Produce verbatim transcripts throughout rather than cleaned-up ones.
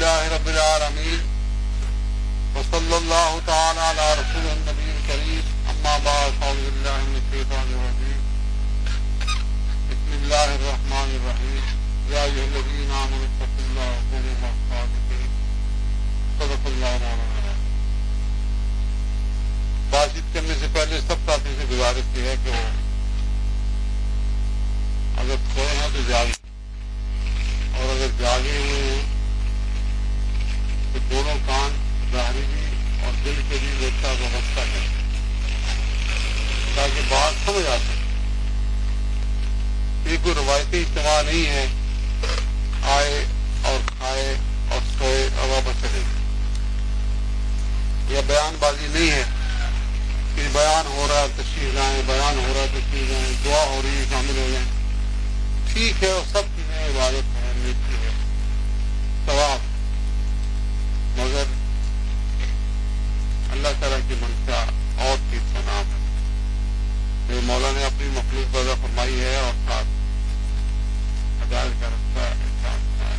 لله رب العالمين وصلى الله تعالى على رسول النبي الكريم أما بعد أعوذ بالله من الشيطان الرجيم بسم الله الرحمن الرحيم يا أيها الذين آمنوا اتقوا الله وكونوا مع الصادقين صدق الله مولانا. بات چیت کرنے سے پہلے سب ساتھی سے گزارش کی ہے کہ وہ اگر سوئے ہیں تو جاگیں اور اگر جاگے ہوئے ہیں تو دونوں کان ظاہری بھی اور دل کے بھی ویسا وابستہ ہے تاکہ بات سمجھ آ سکے. یہ کوئی روایتی اجتماع نہیں ہے آئے اور کھائے اور سوئے اور واپس چلے گئے. یہ بیان بازی نہیں ہے کہ بیان ہو رہا ہے تشریف لائیں, بیان ہو رہا ہے تشریف لائیں, دعا ہو رہی ہے شامل ہو جائیں. ٹھیک ہے, اور سب چیزیں عبادت ہے, نیکی ہے, ثواب, مگر اللہ تعالیٰ کی منشا اور چیز کا نام ہے. میرے مولا نے اپنی مخلوق پیدا فرمائی ہے اور ساتھ ہدایت کا رستہ انسان بنایا,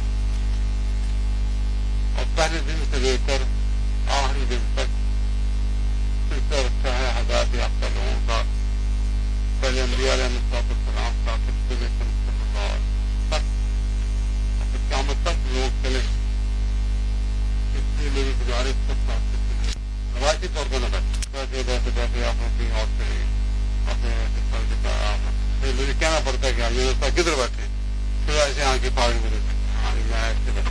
اور پہلے دن سے لے کر آخری دن تک سلسلہ رکھا ہے ہدایت یافتہ لوگوں کا. پہلے انبیاء علیہ السلام کا, پھر صلی اللہ علیہ تک, پھر قیامت تک لوگ چلے. اس لیے میری گزارش سب ساتھ سے روایتی طور پر نہ بیٹھے بیٹھے بیٹھے آپ نے کہیں اور چلے اپنے مجھے کہنا پڑتا ہے کہ آپ یہ دوست کدھر بیٹھے, پھر ایسے آ کے پہاڑی میں دیکھتے ہاں میں ایسے بیٹھا.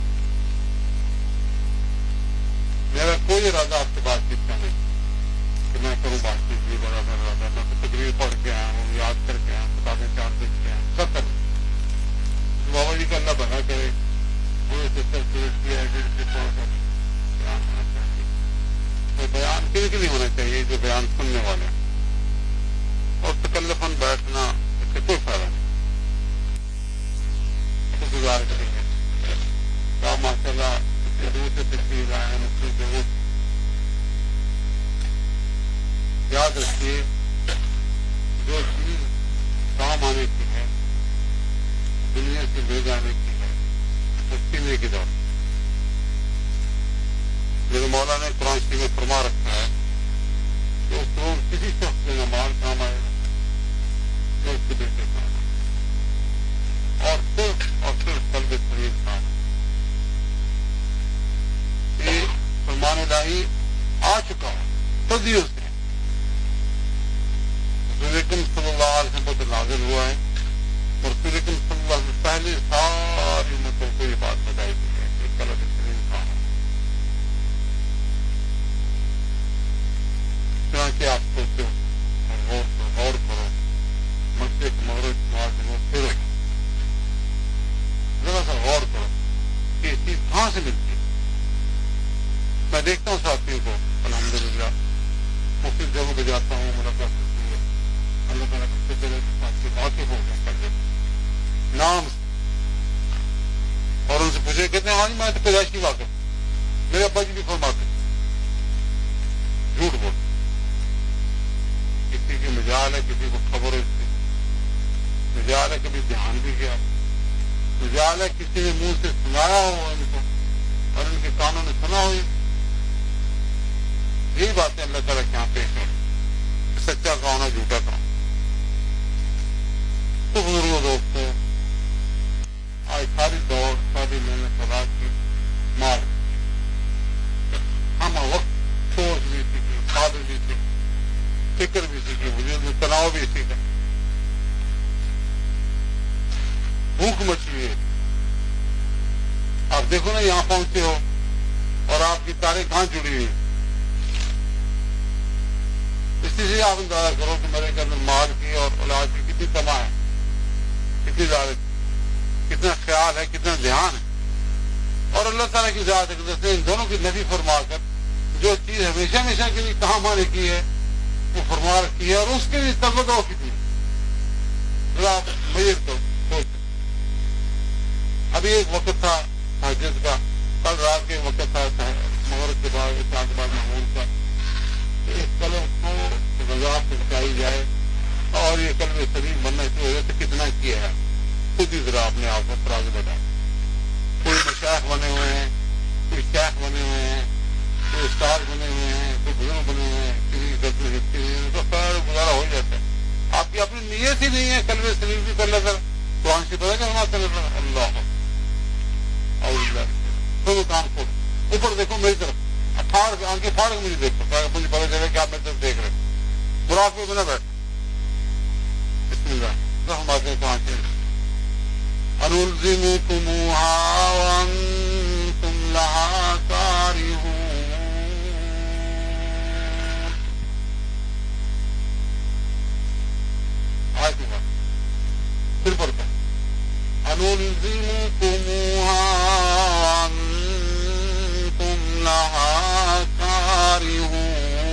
میرا کوئی ارادہ آپ سے بات چیت کا نہیں کہ میں کروں بات چیت بھی بڑا بڑا ارادہ. میں تو تقریر پڑھ کے آیا ہوں, یاد کر کے آیا ہوں, کتابیں چار دیکھ کے آیا ہوں, سب کر بابا جی کا اللہ بنا کرے. مجھے سسٹر سلیکٹ کیا ہے کہ تھوڑا سا بیان ہونا چاہیے. تو بیان کن کے لیے ہونا چاہیے جو بیان سننے والے ہیں, اور تکلفاً بیٹھنا اس سے کوئی فائدہ نہیں. تو گزار کریں گے کیا ماشاء اللہ دور سے تشریف آئے ہیں مختلف جگہوں. یاد رکھیے جو چیز کام آنے کی ہے, دنیا سے لے جانے کی ہے, وہ سینے کی دور. میرے مولا نے قرآن شریف میں فرما رکھا ہے کہ اس کو کسی شخص کے نہ مال کام آئے گا جو اس کے بیٹے کام آئے, اور صرف اور صرف قلب سلیم کام. یہ فرمان الہی آ چکا ہے صدیوں سے. رسول اکرم صلی اللہ علیہ وسلم پر نازل ہوا ہے, اور رسول اکرم صلی اللہ علیہ وسلم پہلے ساری امتوں کو یہ بات بتائی گئی ہے کہ قلب سلیم کام ہے. چنانچہ آپ سوچو اور غور کرو, غور کرو, مشرق مغرب شمال جنوب پھرو, ذرا سا غور کرو کہ یہ چیز کہاں سے ملتی ہے. میں دیکھتا ہوں ساتھیوں کو الحمدللہ مختلف جگہوں پہ جاتا ہوں, ملاقات ہوتی ہے, اللہ تعالیٰ کے شکر ہے کہ ساتھی واقف ہو گئے کر دیتے نام سے, اور ان سے پوچھے کہتے ہیں ہاں جی میں تو پیدائشی واقف, میرے ابا جی بھی فرماتے. جھوٹ بول, کسی کی مجال ہے, کسی کو خبر ہے, مجال ہے کبھی دھیان بھی گیا, مجال ہے کسی نے منہ سے سنایا ہو ان کو اور ان کے کانوں نے سنا ہو. یہی باتیں اللہ تعالیٰ کے یہاں پیش ہے, سچا کون ہے جھوٹا کون. تو بزرگوں دوستوں, آج ساری دوڑ ساری محنت رات کی مار ہم وقت سوچ بھی سیکھی, خواب بھی سیکھی, فکر بھی سیکھی, وجود میں تناؤ بھی سیکھا, بھوک مچی ہے. آپ دیکھو نا یہاں پہنچے ہو اور آپ کی تاریں کہاں جڑی ہوئی. اسی سے آپ اندازہ کرو کہ میرے کے اندر مال کی اور اولاد کی کتنی تما ہے, کتنی ذات, کتنا خیال ہے, کتنا دھیان ہے. اور اللہ تعالیٰ کی ذات اقدس نے ان دونوں کی نفی فرما کر جو چیز ہمیشہ ہمیشہ کے لیے کہاں مانے کی ہے وہ فرما رکھی ہے, اور اس کے لیے تبدو کتنی آپ مجھے تو سوچ. ابھی ایک وقت تھا تہجد کا, کل رات کے وقت تھا مغرب کے بعد عشاء کے بعد معمول کا, اس قلم کو رضا پہنچائی جائے اور یہ قلب سلیم بننے کی وجہ سے کتنا کیا ہے. خود ہی ذرا اپنے آپ کو تراز بتائیں. کوئی مشائخ بنے ہوئے ہیں, استاد بنے ہوئے ہیں، کوئی بزرگ بنے ہوئے ہیں، کسی غلطی لکھتی ہوئی ان کا خیر گزارا ہو جاتا ہے. آپ کی اپنی نیت ہی نہیں ہے قلب سلیم بھی کر لے کر تو آنکھ سے پتہ کرنا کر اللہ اور کام کو اوپر دیکھو میری طرف پھاڑ کے آنکھیں پھاڑ کے مجھے دیکھو مجھے پتہ چلے کہ آپ میری طرف دیکھ رہے مراقبے میں نہ بیٹھ. بسم اللہ ہمارے کو آنکھیں انلزمکموہا وانتم لہا کارہون. آج کی بات پھر پڑھتا انلزمکموہا وانتم لہا کارہون.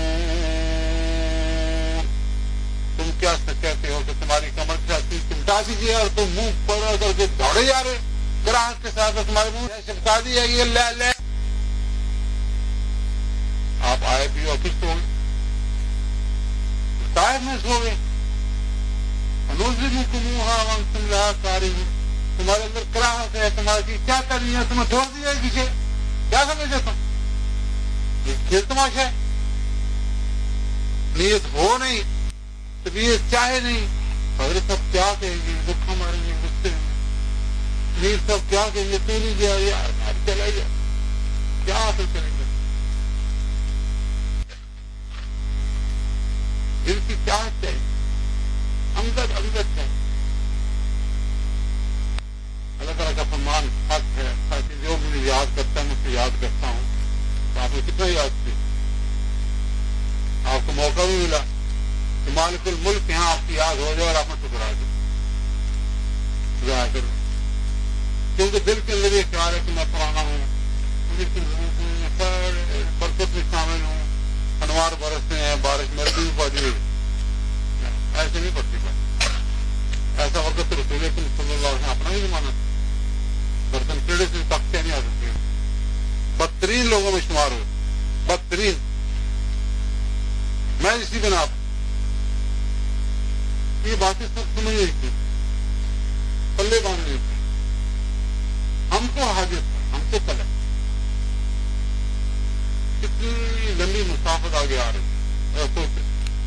تم کیا کہتے ہو کہ تمہاری کمر سے چمٹا دیجیے اور تم منہ پر کر کے دوڑے جا رہے گراہک کے ساتھ تمہارے منہ چمٹا دی جائے گی لے لے. آپ آئے بھی آفس سو گئے صاحب میں سو گئے تم لہا کارہون. تمہارے اندر کراہت ہے تمہاری کیا کرنی ہے تمہیں چھوڑ دیا ہے پیچھے کیا سمجھے تم یہ کھیل تماشا ہے. نیت ہو نہیں طبیعت چاہے نہیں حضرت سب کیا کہیں گے دکھا ماریں گے غصے میں نیت سب کیا کہیں گے تو نہیں گیا یار چلا گیا کیا حاصل کریں گے. دل کی چاہت چاہیے امدد امدد چاہیے. اللہ تعالیٰ کا فرمان حق ہے تاکہ جو مجھے یاد کرتا ہے میں اسے یاد کرتا ہوں. تو آپ نے کتنا یاد کیا آپ کو موقع بھی ملا کہ مالک الملک یہاں آپ کی یاد ہو جائے اور آپ نے ٹکرا دیں ضائع کرو. کیونکہ دل کے اندر یہ خیال ہے کہ میں پرانا ہوں مجھے برکت میں شامل ہوں انوار برستے ہیں بارش میرے بھی پڑی ہوئی ایسے نہیں پڑتی بات. ایسا وقت تو رسول اکرم صلی اللہ علیہ وسلم اپنا ہی زمانہ برتن کیڑے سے تختے نہیں آ سکتے بدترین لوگوں میں شمار ہوئے بدترین. میں اسی بنا یہ باتیں سب سمجھ رہی تھی پلے باندھ رہی تھی. ہم کو حاجت ہے ہم کو طلب کتنی لمبی مسافت آگے آ رہی ہے. سوچتے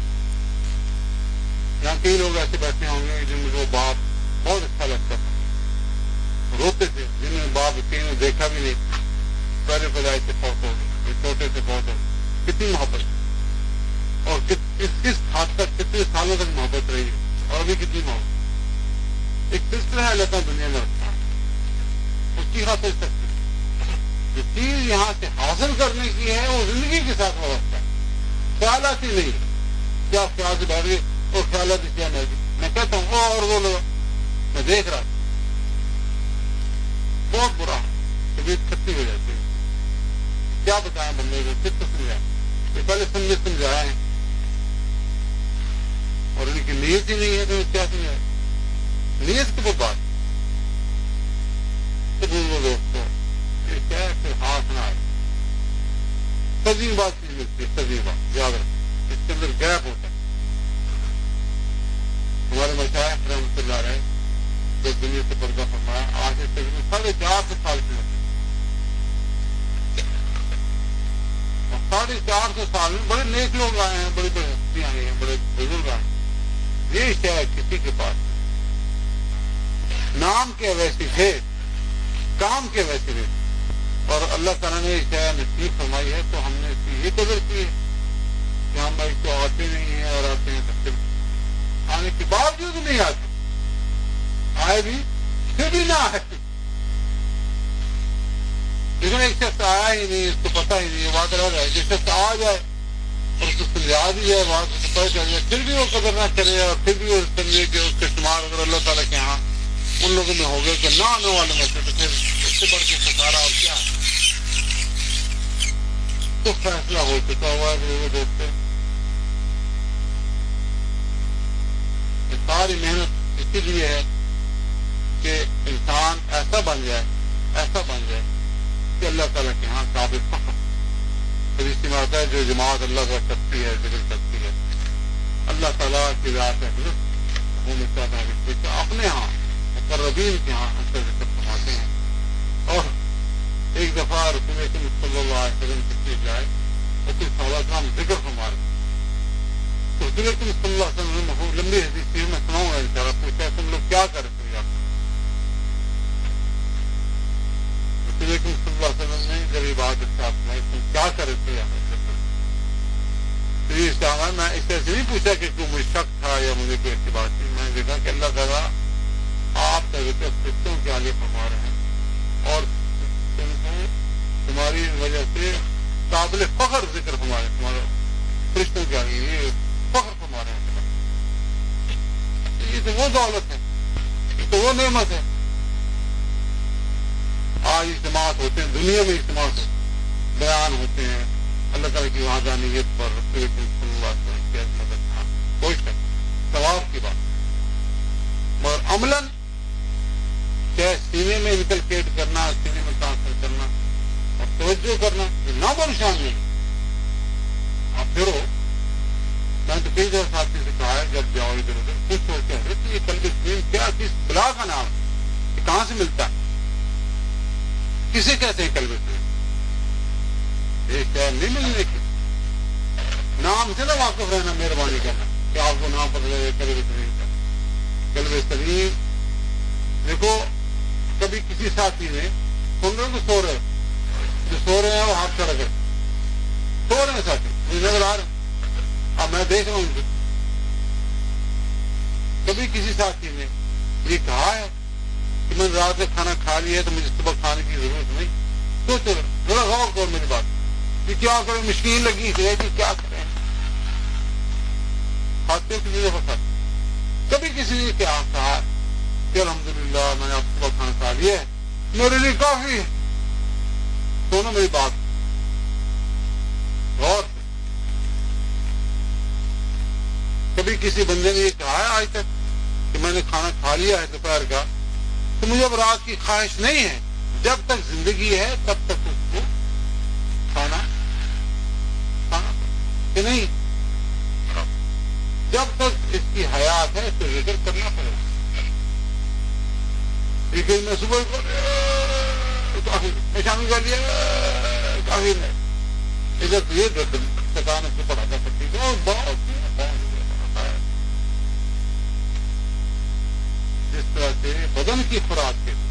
یہاں کئی لوگ ایسے بیٹھے ہوں گے جن کو باپ بہت اچھا لگتا تھا روتے تھے جنہوں نے باپ کہیں نے دیکھا بھی نہیں پہلے پہلے سے فوت ہو گئے چھوٹے سے فوت ہو گئے کتنی محبت اور کس کس حد تک کتنے سالوں تک محبت رہی ہے اور ابھی کتنی محبت. ایک سلسلہ ہے اللہ دنیا میں رکھتا اس کی خاطر سکتی جو چیز یہاں سے حاصل کرنے کی ہے وہ زندگی کے ساتھ وابستہ ہے خیالات ہی نہیں. کیا خیال سے بیٹھ گئے اور خیالات کیا نہیں میں کہتا ہوں اور وہ لوگ میں دیکھ رہا بہت برا طبیعت کھٹی ہو جاتی ہے. کیا بتائیں بندے کو کتنا سمجھائیں یہ پہلے سمجھے سمجھائے ہیں اور ان کی نیت ہی نہیں ہے تو کیا سمجھائے. نیت کی وہ بات دوستوں یہ کیا ہے کہ ہاتھ نہ آئے سزی بات چیز ملتی ہے سزی بات یاد رکھ اس کے اندر گیپ ہوتا ہے. ہمارے مشائخ رحمۃ اللہ رہے جو دنیا سے پردہ فرمایا آج سے تقریباً ساڑھے چار سو سال کی ہوتے اور ساڑھے چار سو سال میں بڑے نیک لوگ آئے ہیں بڑی بڑی ہستیاں آئی ہیں بڑے بزرگ آئے ہیں. یہ شاید کسی کے پاس نام کے ویسے تھے کام کے ویسے تھے اور اللہ تعالیٰ نے شاید نصیب فرمائی ہے تو ہم نے اس کی یہ قدر کی ہے کہ ہم بھائی تو آتے نہیں ہیں اور آتے ہیں تب آنے کے باوجود نہیں آتے آئے بھی پھر بھی نہ آئے لیکن ایک شخص آیا ہی نہیں اس کو پتہ ہی نہیں بات رہ جائے جس شخص آ جائے اور اس کو سمجھا دی جائے بات اس کو پتہ چل جائے پھر بھی وہ قدر نہ کرے اور پھر بھی وہ سمجھے کہ اس کا استعمال اگر اللہ تعالیٰ کے یہاں ان لوگوں میں ہو گیا کہ نہ آنے والے میں سے تو پھر اس سے بڑھ کے خسارہ اور کیا ہے. تو فیصلہ ہو چکا ہوا ہے دوستوں ساری محنت اسی لیے ہے کہ انسان ایسا بن جائے ایسا بن جائے کہ اللہ تعالیٰ کے یہاں قابل فخر پھر اس کی بات ہے جو جماعت اللہ کا کرتی ہے ذکر کرتی ہے اللہ تعالیٰ کی ذات ہے وہ مثال ہے اپنے ہاں مقربین کے ہاں ہم سے ذکر فرماتے ہیں. اور ایک دفعہ رسول اکرم صلی اللہ علیہ وسلم تشریف لائے رسول صلی اللہ علیہ وسلم ذکر فرما رہے. تو حضور اکرم صلی اللہ علیہ وسلم نے لمبی حدیث میں سناؤں گا انشاءاللہ. پوچھا تم لوگ کیا کر رہے تھے؟ رسول اکرم صلی اللہ علیہ وسلم نے جب یہ بات ارشاد فرمائی تم کیا کر رہے تھے؟ تو یہ استعمال میں اس طرح سے نہیں پوچھا کہ کوئی مجھے شک تھا یا مجھے کوئی ایسی بات تھی. میں نے دیکھا کہ اللہ تعالیٰ آپ کا ذکر فرشتوں کے آگے فرما رہے ہیں اور تم کو تمہاری وجہ سے قابل فخر ذکر فرما رہے ہیں. تمہارا فرشتوں کے آگے یہ فخر فرما رہے ہیں. یہ تو وہ دولت ہے, یہ تو وہ نعمت ہے. آج اجتماعات ہوتے ہیں, دنیا میں اجتماعات ہوتے ہیں, بیان ہوتے ہیں اللہ تعالیٰ کی وحدانیت پر, رسول اکرم صلی اللہ علیہ وسلم کی عظمت پر, کوئی شک ثواب کی بات. مگر عملاً چاہے سینے میں انکلکیٹ کرنا, سینے میں ٹرانسفر کرنا اور توجہ کرنا, یہ نہ پریشان نہیں. آپ پھرو, میں تو کئی دفعہ ساتھی سے کہا ہے جب جاؤ ادھر ادھر کچھ سوچتے ہیں کہ یہ قلب سلیم کیا, کس بلا کا نام ہے, یہ کہاں سے ملتا ہے, کسے کہتے ہیں قلب سلیم؟ ایک شہر نہیں ملنے کی. نام سے نہ واقف رہنا, مہربانی کرنا کہ آپ کو نام پتہ لگے قلب سلیم کا. قلب سلیم دیکھو, کبھی کسی ساتھی نے سن رہے تو سو رہے, جو سو رہے ہیں وہ ہاتھ کھڑا کر سو رہے ہیں ساتھی, مجھے نظر آ رہے ہیں, اب میں دیکھ رہا ہوں ان کو. کبھی کسی ساتھی نے یہ کہا ہے کہ میں نے رات میں کھانا کھا لیا ہے تو مجھے صبح کھانے کی ضرورت نہیں. سوچو ذرا غور کرو میری بات, کہ کیا کریں, مشکل لگی ہے کہ کیا کریں. کھاتے ہو کسی دفعہ کھاتے, کبھی کسی نے کیا کہا کہ الحمدللہ میں نے اب صبح کھانا کھا لیا ہے, میرے لیے کافی ہے. سنو میری بات غور سے. کبھی کسی بندے نے یہ کہا ہے آج تک کہ میں نے کھانا کھا لیا ہے دوپہر کا تو مجھے اب رات کی خواہش نہیں ہے. جب تک زندگی ہے تب تک اس کو کھانا کھانا کہ نہیں, جب تک اس کی حیات ہے تو ذکر کرنا پڑے گا. لیکن میں صبح کافی, میں شامل کر لیا کافی نہیں, ادھر یہ تکان سے پڑھا جا سکتی ہے. جس طرح سے بدن کی خوراک کے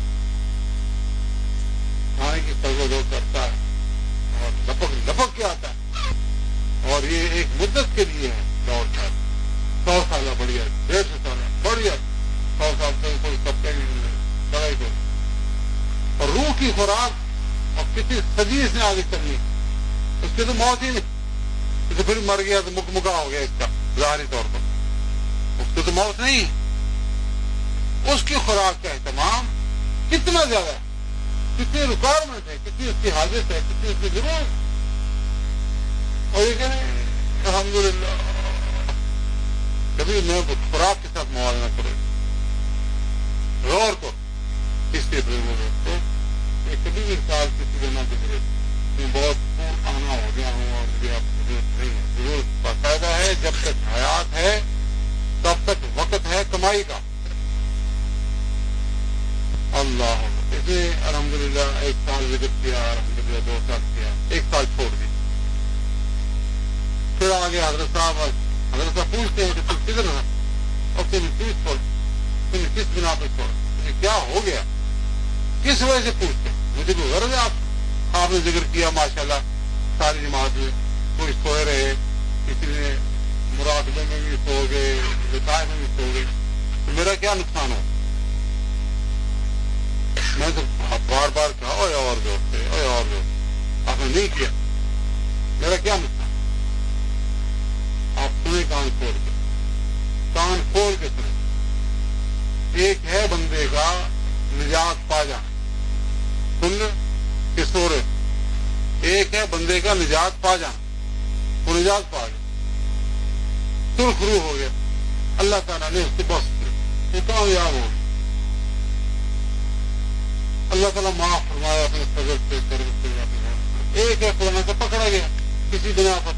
کھانے کی تگو کرتا ہے اور لپک لپک کے آتا ہے, اور یہ ایک مدت کے لیے ہے دور کا, سو سالہ بڑھیا, ڈیڑھ سو سالہ بڑھیا, سو سال سے کوئی طبقے لڑائی کو, اور روح کی خوراک اور کسی صدی سے آگے چلنی, اس کی تو موت ہی نہیں. تو پھر مر گیا تو مک مکا ہو گیا اس کا ظاہری طور پر, اس کی تو موت نہیں. اس کی خوراک کا اہتمام کتنا زیادہ ہے, کتنی ریکوائرمنٹ ہے, کتنی اس کی حاجت ہے, کتنی اس کی ضرورت. اور یہ کہیں الحمدللہ کبھی میں خوراک کے ساتھ موازنہ کرو, غور کو اس کے تو یہ کبھی بھی سال کسی کو نہ گزرے میں بہت پور آنا ہو گیا ہوں اور مجھے اب ضرورت نہیں ہے. ضرورت باقاعدہ ہے, جب تک حیات ہے تب تک وقت ہے کمائی کا. اللہ اسے الحمدللہ ایک سال ذکر کیا, الحمدللہ دو سال کیا, ایک سال چھوڑ دی, پھر آگے حضرت صاحب حضرت صاحب پوچھتے ہیں کہ تم کدھر رہا اور تم کس پر تم کس بنا پہ چھوڑا, مجھے کیا ہو گیا, کس وجہ سے پوچھتے ہیں. مجھے کوئی غرض ہے آپ آپ نے ذکر کیا ماشاءاللہ ساری جماعت میں, کوئی سوئے رہے, کسی نے مراقبے میں بھی سو گئے, وقائے میں بھی سو گئے, تو میرا کیا نقصان ہو. میں تو بار بار کہا اوے اور دوست اوے اور دوست, آپ نے نہیں کیا, میرا کیا نقصان. آپ سنیں کان کھول کے, کان کھول کے سنیں. ایک ہے بندے کا نجات پا جانا, سن لے کہ سو رہے, ایک ہے بندے کا نجات پا جانا, وہ نجات پا گیا, سرخ روح ہو گیا, اللہ تعالیٰ نے اس سے بس کیا, وہ کامیاب ہو گیا. اللہ تعالیٰ معاف فرمایا اپنے فضل سے, کرم سے. ایک ہے خدا سے پکڑا گیا کسی بنا پر,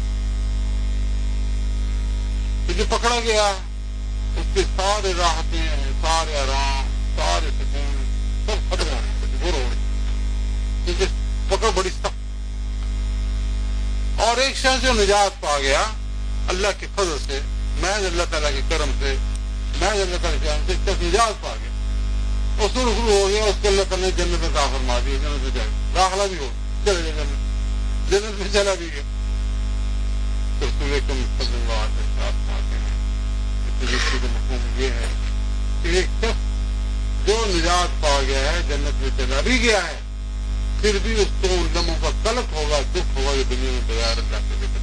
تو جو پکڑا گیا اس کے سارے راحتیں, سارے آرام, سارے سکون سب ختم ہو گئے, بور ہو گئے, کیونکہ پکڑ بڑی سخت. اور ایک شخص جو نجات پا گیا اللہ کے فضل سے، محض اللہ تعالیٰ کے کرم سے، محض اللہ تعالیٰ کے کرم سے ایک شخص نجات پا گیا، اس کو رخرو ہو گیا، اس کو اللہ تعالیٰ نے جنت میں داخل فرما دیا، جنت میں جائے داخلہ بھی ہو چلے گیا جنت جنت میں چلا بھی گیا. تو رسول اکرم صلی اللہ علیہ وسلم فرماتے ہیں اس کا مفہوم یہ ہے کہ ایک شخص جو نجات پا گیا ہے، جنت میں چلا بھی گیا ہے، پھر بھی اس کو ان لمحوں کا قلق ہوگا، دکھ ہوگا یہ دنیا میں بغیر اللہ کے ذکر.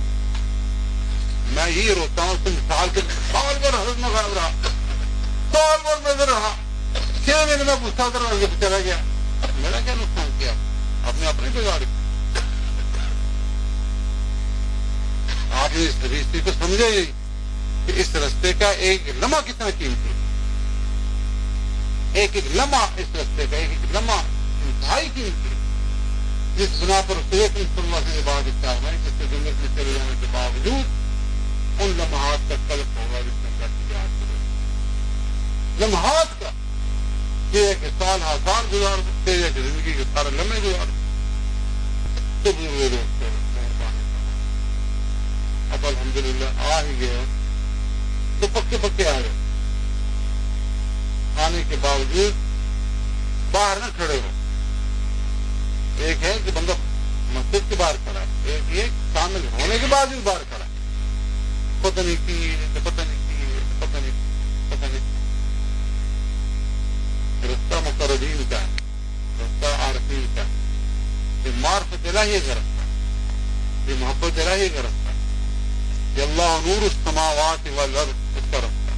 میں یہی روتا ہوں تم سال کے سال بھر حضرت میں غائب رہا، سال بھر نظر رہا، چھ مہینے میں غصہ کر چلا گیا، میرا کیا نقصان کیا؟ آپ نے اپنی بگاڑی. آپ نے اس رشتے کو سمجھا ہی کہ اس رستے کا ایک لمحہ کتنا قیمتی ہے، ایک ایک لمحہ اس رستے کا ایک ایک لمحہ انتہائی قیمتی ہے، جس بنا پر رسول صلی اللہ علیہ وسلم بعد اختیار ہے جس سے جنت میں چلے جانے کے باوجود ان لمحات کا قلق ہوگا جس میں اللہ کی یاد کرے، لمحات کا کہ ایک سال ہزار گزار سکتے ایک زندگی کے سارے لمحے گزار تو بھی دوستوں اب الحمدللہ آ ہی گئے تو پکے پکے آ گئے، آنے کے باوجود باہر نہ کھڑے ہو. ایک ہے کہ بندہ مسجد کے باہر کھڑا ہے، ایک یہ شامل ہونے کے بعد بھی باہر کھڑا ہے، پتہ نہیں کی پتہ نہیں کی پتہ نہیں پتہ نہیں. رستہ مقربین کا ہے، رستہ عارفین کا ہے، یہ معرفت الہی کا رستہ، یہ محبت الہی کا رستہ، یہ اللہ نور السماوات والارض اس کا رستہ،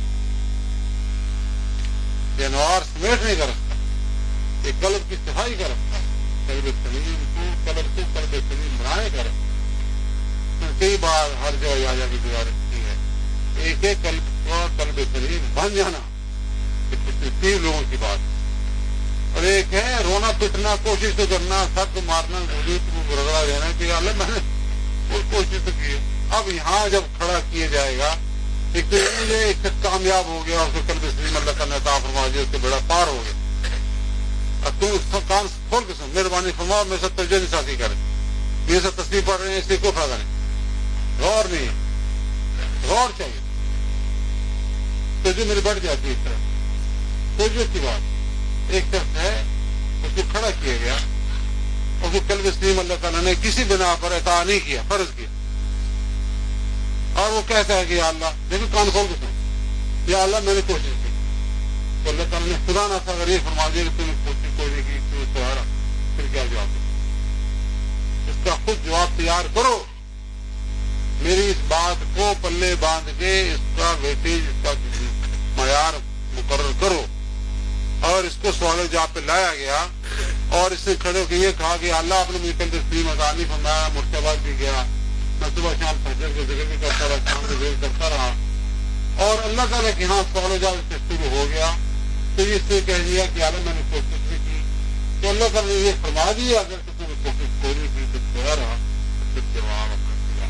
یہ انوار سمیٹنے کا رستہ، یہ قلب کی صفائی کا رستہ، قلب سلیم کو قلب کو قلب سلیم بنانے کا رستہ. کئی بار ہر جگہ جا جا کی گزارش کی ہے، ایک ایک قلب کا قلب سلیم بن جانا تین لوگوں کی بات، اور ایک ہے رونا پٹنا، کوشش تو کرنا، سب کو مارنا، وجود کو رگڑا دینا کہ اللہ میں نے وہ کوشش تو کی ہے. اب یہاں جب کھڑا کیا جائے گا ایک تو یہ ایک شخص کامیاب ہو گیا، اس کو قلب سلیم اللہ کا عطا فرما دیا، اس سے بڑا پار ہو گیا. اب تم اس کام کھول کے سن، مہربانی فرما میرے ساتھ توجہ نہیں ساتھی کریں، میرے ساتھ تصویر پڑھ رہے ہیں اس سے کوئی فائدہ نہیں، غور نہیں ہے، غور چاہیے. توجہ میری بڑھ جاتی ہے اس طرح. توجہ کی بات ایک شخص ہے اس کو کھڑا کیا گیا، اس کو قلب سلیم اللہ تعالیٰ نے کسی بنا پر عطا نہیں کیا، فرض کیا، اور وہ کہتا ہے کہ یا اللہ، دیکھو کان کھول کے سن، یا اللہ میں نے کوشش کی، تو اللہ تعالیٰ نے خدا نہ تھا اگر یہ فرما دیا کہ تم نے کوشش کوئی نہیں کی تو تمہارا پھر کیا جواب دے؟ اس کا خود جواب تیار کرو. میری اس بات کو پلے باندھ کے اس کا ویٹیج، اس کا معیار مقرر کرو. اور اس کو سوال جواب پہ لایا گیا اور اس نے کھڑے ہو کے یہ کہا کہ اللہ آپ نے مجھے کل تسلیم ادا نہیں فرمایا، مرتبہ بھی گیا، میں صبح شام فجر کو ذکر بھی کرتا رہا، شام کو ذکر کرتا رہا، اور اللہ تعالیٰ کے ہاں سوال جواب سے شروع ہو گیا. تو اس نے کہہ دیا کہ اللہ میں نے کوشش بھی کی، تو اللہ تعالیٰ نے یہ فرما دیا اگر کسی نے کوشش کوئی نہیں کی تو کیا رہا پھر جواب اپنا دیا.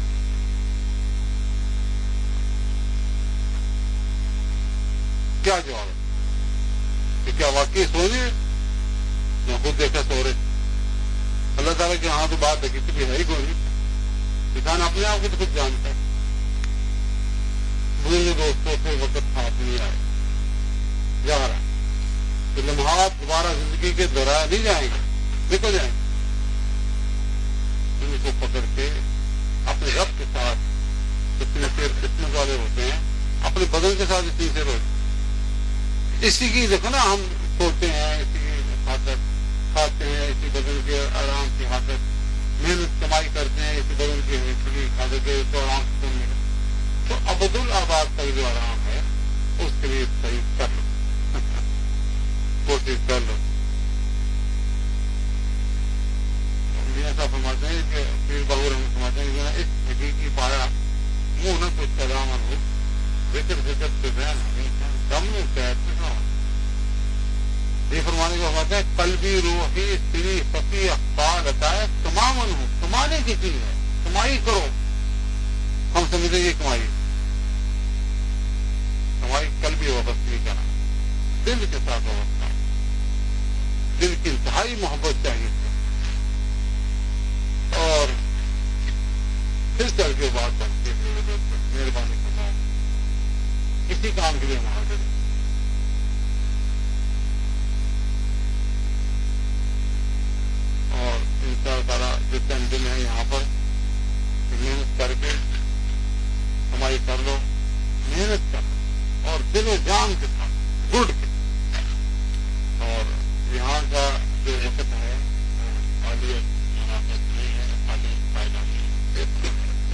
کیا جواب ہے کہ کیا واقعی سونے؟ میں خود دیکھا سو رہے. اللہ تعالیٰ کے ہاں تو بات ہے کسی بھی ہے ہی کوئی نہیں، انسان اپنے آپ کو تو خود جانتا ہے. مجھے دوستوں سے وقت ساتھ نہیں آئے جا رہا تو لمحات دوبارہ زندگی کے دورہ نہیں جائیں گے، نکل جائیں گے. ان کو پکڑ کے اپنے رب کے ساتھ اتنے پیر قسمت والے ہوتے ہیں، اپنے بدن کے ساتھ اتنی سے روتے. اسی کی دیکھو نا، ہم سوتے ہیں اسی کی خاطر، کھاتے ہیں اسی بدن کے آرام کی خاطر، محنت کمائی کرتے ہیں اسی بدن کی خاطر کے تو آرام سے ملے. تو عبد الآباد کا جو آرام ہے اس کے لیے صحیح کر لو، کوشش کر لو. میاں صاحب فرماتے ہیں کہ پیر بابو رحمۃ فرماتے ہیں کہ اس حقیقی پایا منہ نہ کچھ کلام ہو، ذکر ذکر سے ذہن ہمیشہ دم میں قید نہ ہو. یہ فرمانے کو فرماتے ہیں قلبی روحی سری فقی اخبار عطائے تمام ہوں، کمانے کی چیز ہے، کمائی کرو. ہم سمجھتے یہ کمائی کمائی قلبی وابستگی کا نام، دل کے ساتھ وابستہ، دل کی انتہائی محبت چاہیے. اور کر کے بات بنتی ہے مہربانی کرنا کسی کام کے لیے ہم حاضر ہیں. اور ان شاء اللہ تعالیٰ جو چند دن ہے یہاں پر محنت کر کے ہماری کر لو محنت کر اور دل و جان کے ساتھ گڑ کے. اور یہاں کا جو وقت ہے خالی مناسب نہیں ہے خالی فائدہ نہیں ہے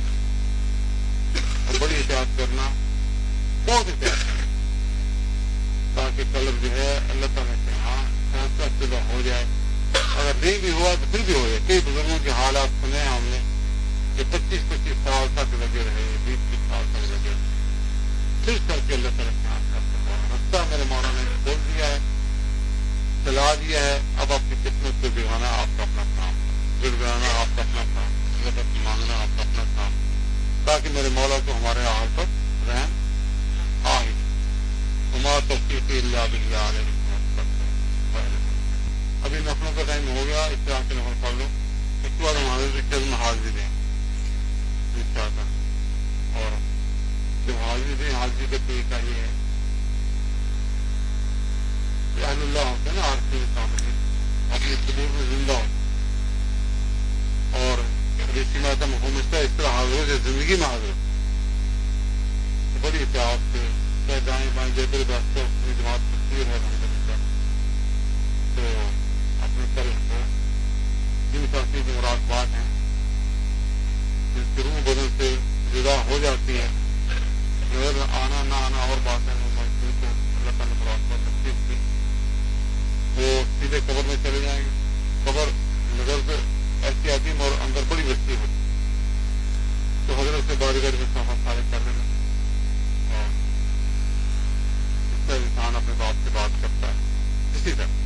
اور بڑی احتیاط کرنا بہت احتیاط کرنا تاکہ کلب جو ہے اللہ تعالیٰ کے یہاں فیصلہ شدہ ہو جائے. اگر نہیں بھی ہوا تو پھر بھی ہو جائے. کئی بزرگوں کے حالات سنے ہیں ہم نے کہ پچیس پچیس سال تک لگے رہے بیس بیس سال تک لگے رہے پھر کر کے اللہ تعالیٰ کے یہاں رستہ میرے مولانا نے کھول دیا ہے چلا دیا ہے. اب آپ کی قسمت کو بگانا آپ کا اپنا کام گڑگڑانا آپ کا اپنا کام مدد مانگنا آپ کا اپنا کام تاکہ میرے مولا کو ہمارے حال پر رحم آ ہی ہمارا توفیق اللہ باللہ علیہ. ابھی نفلوں کا ٹائم ہو گیا اس طرح کے نفل پڑھ لو اس کے بعد ہمارے سے قدم حاضری دیں اس طرح کا. اور جب حاضری دیں حاضری کا طریقہ یہ ہے کہ اہل اللہ ہوتے ہیں نا عارفین کامل اپنے قبور میں زندہ ہو اور ریسی میں ایسا مفہوم اس طرح اس طرح حاضر ہو جیسے زندگی میں حاضر ہو بڑی احتیاط سے چاہے دائیں بائیں جیسے راستہ اپنی جماعت تصویر ہے الحمد للہ تو اپنے قلب کو جن ساتھی کی مراقبات ہیں جن کی روح بدن سے جدا ہو جاتی ہے نظر آنا نہ آنا اور بات ہے مسجد کو اللہ تعالیٰ نے مراقبت نصیب کی وہ سیدھے قبر میں چلے جائیں گے. قبر نظر سے ایسی عظیم اور اندر بڑی وسیع ہوتی تو حضرت سے باری باری میں سفر سارے کر لینا اور اس سے انسان اپنے باپ سے بات کرتا ہے اسی طرح